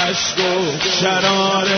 عشق و شراره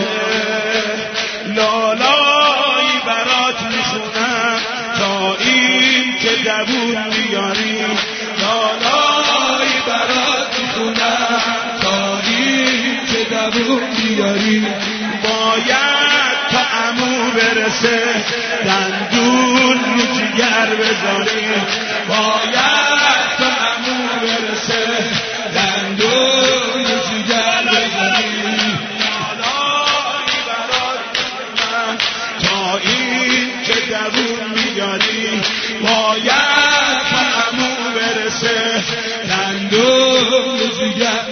لالایی برات میخونم تا این که دوون بیاری لالایی برات میخونم تا این که دوون بیاری باید تا عمو برسه دندون رو جگر بذاری باید تا عمو برسه دندون رو جگر بذاری لالایی برات میخونم تا این که دوون بیاری باید تا عمو برسه دندون رو جگر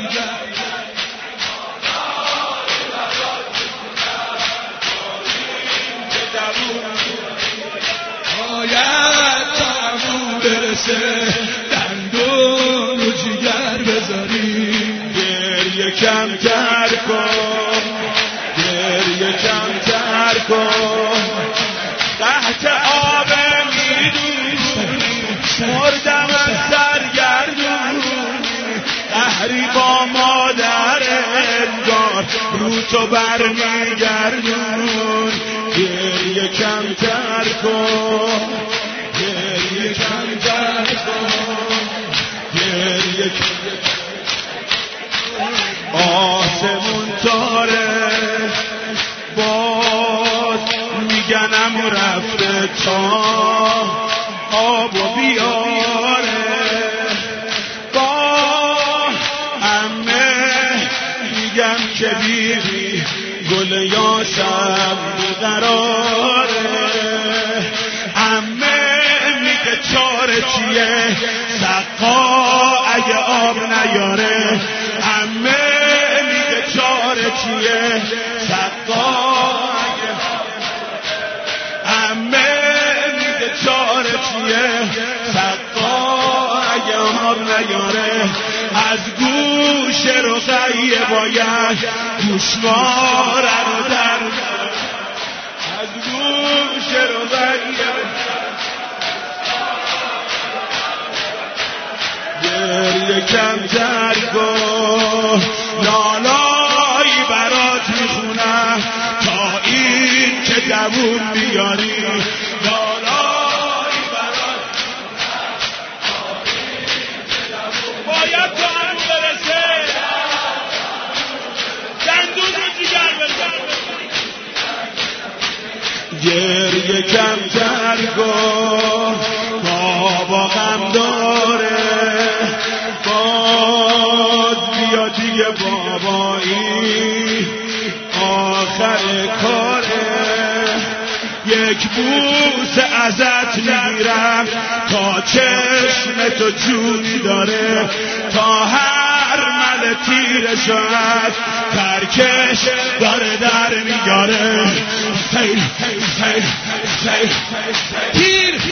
باید تا عمو برسه دندون رو جگر بذاری گریه کمتر کن گریه کمتر کن تحت آب میدونی مردم از سرگردونی قهری با مادر انگار رو تو برمیگردون گریه کمتر کن گریه کمتر کن گریه آسمون تاره باز میگنم رفته تا آب و بیاره با عمه میگم که بیبی گل یاسم بیقراره عمه میگه چاره چیه سقا اگه آب نیاره عمه میگه چاره چیه سقا عمه میگه چاره چیه سقا اگه آب نیاره از گوش رقیه باید گوشواره رو در از گوش رقیه گریه کمتر کن لالایی برات میخونم تا این که دوون بیاری لالایی برات باید تا هم برسه دندون رو جگر بزن گریه کمتر کن بابا غم داره باز بیا دیگه بابایی آخر کاره یک بوس ازت میگیرم تا چشم تو جونی داره تا هر مل تیر شد ترکش داره در میگاره سیل سیل سیل تیر